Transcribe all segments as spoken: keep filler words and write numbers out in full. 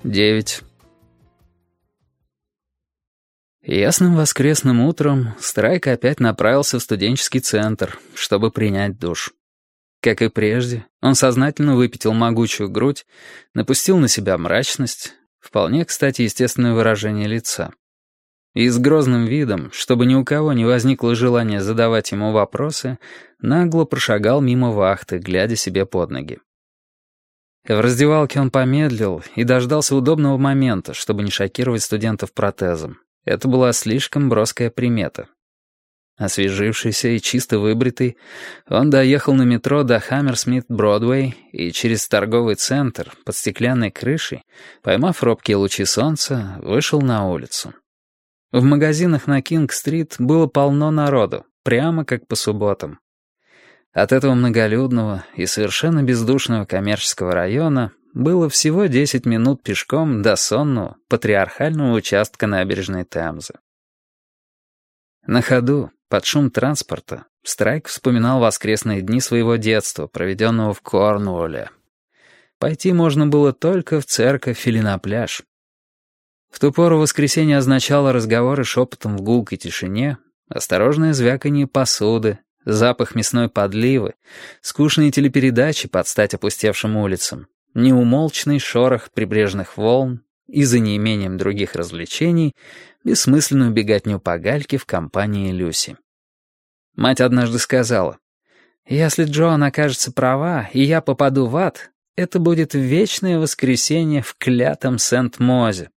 Девять. Ясным воскресным утром Страйк опять направился в студенческий центр, чтобы принять душ. Как и прежде, он сознательно выпятил могучую грудь, напустил на себя мрачность, вполне, кстати, естественное выражение лица. И с грозным видом, чтобы ни у кого не возникло желания задавать ему вопросы, нагло прошагал мимо вахты, глядя себе под ноги. В раздевалке он помедлил и дождался удобного момента, чтобы не шокировать студентов протезом. Это была слишком броская примета. Освежившийся и чисто выбритый, он доехал на метро до Хаммерсмит-Бродвей и через торговый центр под стеклянной крышей, поймав робкие лучи солнца, вышел на улицу. В магазинах на Кинг-стрит было полно народу, прямо как по субботам. От этого многолюдного и совершенно бездушного коммерческого района было всего десять минут пешком до сонного, патриархального участка набережной Темзы. На ходу, под шум транспорта, Страйк вспоминал воскресные дни своего детства, проведенного в Корнуолле. Пойти можно было только в церковь или на пляж. В ту пору воскресенье означало разговоры шепотом в гулкой тишине, осторожное звяканье посуды, запах мясной подливы, скучные телепередачи под стать опустевшим улицам, неумолчный шорох прибрежных волн и, за неимением других развлечений, бессмысленную беготню по гальке в компании Люси. Мать однажды сказала: «Если Джоан окажется права, и я попаду в ад, это будет вечное воскресенье в клятом Сент-Мозе».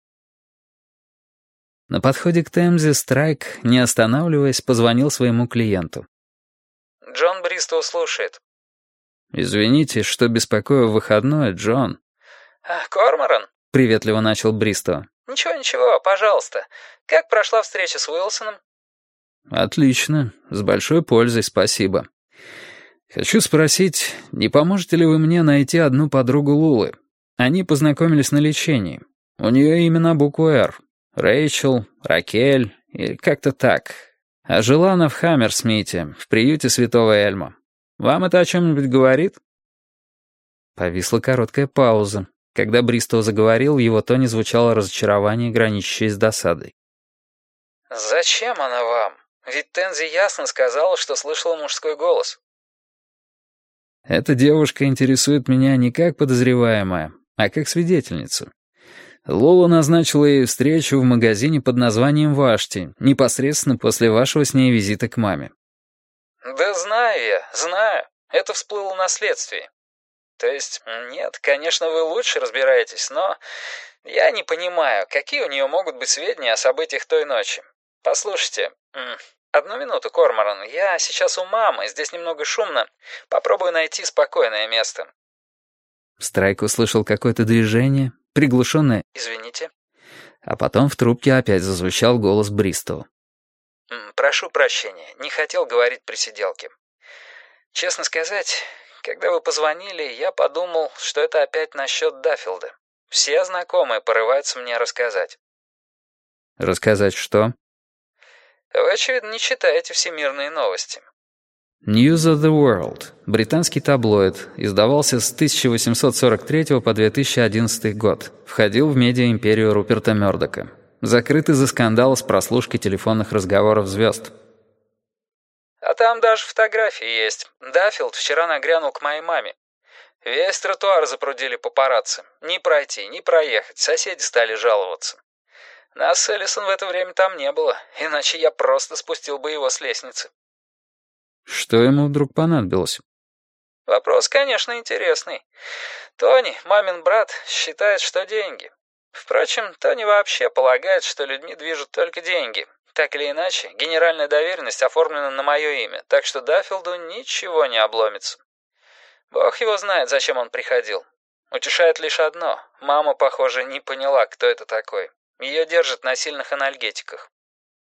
На подходе к Темзе Страйк, не останавливаясь, позвонил своему клиенту. «Джон Бристоу слушает». «Извините, что беспокою в выходной, Джон». А, «Корморан?» — приветливо начал Бристоу. «Ничего, ничего, пожалуйста. Как прошла встреча с Уилсоном?» «Отлично, с большой пользой, спасибо. Хочу спросить, не поможете ли вы мне найти одну подругу Лулы? Они познакомились на лечении. У нее имя на букву «Р». Рэйчел, Ракель или как-то так. А жила она в Хаммерсмите, в приюте Святого Эльма. Вам это о чем-нибудь говорит?» Повисла короткая пауза. Когда Бристоу заговорил, в его тоне звучало разочарование, граничащее с досадой. «Зачем она вам? Ведь Тензи ясно сказала, что слышала мужской голос». «Эта девушка интересует меня не как подозреваемая, а как свидетельницу. Лола назначила ей встречу в магазине под названием «Вашти», непосредственно после вашего с ней визита к маме». «Да знаю я, знаю. Это всплыло на следствии. То есть, нет, конечно, вы лучше разбираетесь, но я не понимаю, какие у нее могут быть сведения о событиях той ночи. Послушайте, одну минуту, Корморан, я сейчас у мамы, здесь немного шумно. Попробую найти спокойное место». Страйк услышал какое-то движение, приглушенное «Извините». А потом в трубке опять зазвучал голос Бристоу. «Прошу прощения, не хотел говорить при сиделке. Честно сказать, когда вы позвонили, я подумал, что это опять насчет Даффилда. Все знакомые порываются мне рассказать». «Рассказать что?» «Вы, очевидно, не читаете всемирные новости». News of the World, британский таблоид, издавался с тысяча восемьсот сорок третьего по две тысячи одиннадцатый год, входил в медиаимперию Руперта Мёрдока. Закрыт из-за скандала с прослушкой телефонных разговоров звезд. «А там даже фотографии есть. Даффилд вчера нагрянул к моей маме. Весь тротуар запрудили папарацци. Ни пройти, ни проехать. Соседи стали жаловаться. Нас с Эллисон в это время там не было, иначе я просто спустил бы его с лестницы». Что ему вдруг понадобилось? Вопрос, конечно, интересный. Тони, мамин брат, считает, что деньги. Впрочем, Тони вообще полагает, что людьми движут только деньги. Так или иначе, генеральная доверенность оформлена на мое имя, так что Даффилду ничего не обломится. Бог его знает, зачем он приходил. Утешает лишь одно. Мама, похоже, не поняла, кто это такой. Ее держат на сильных анальгетиках.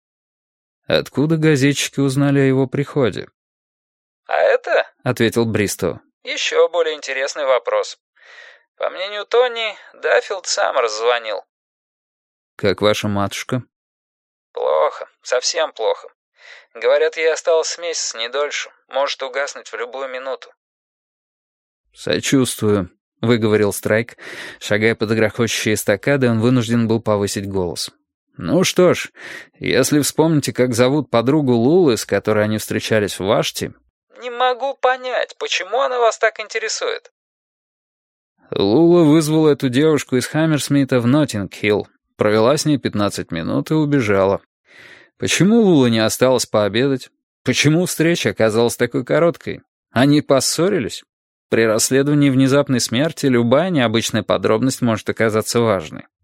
Откуда газетчики узнали о его приходе? «А это, — ответил Бристоу, — еще более интересный вопрос. По мнению Тони, Даффилд сам раззвонил». «Как ваша матушка?» «Плохо, совсем плохо. Говорят, ей осталось месяц, не дольше. Может угаснуть в любую минуту». «Сочувствую. — выговорил Страйк. Шагая под грохочущей эстакадой, он вынужден был повысить голос. «Ну что ж, если вспомните, как зовут подругу Лулы, с которой они встречались в Ваште...» «Не могу понять, почему она вас так интересует?» Лула вызвала эту девушку из Хаммерсмита в Ноттинг-Хилл, провела с ней пятнадцать минут и убежала. Почему Лула не осталась пообедать? Почему встреча оказалась такой короткой? Они поссорились? При расследовании внезапной смерти любая необычная подробность может оказаться важной.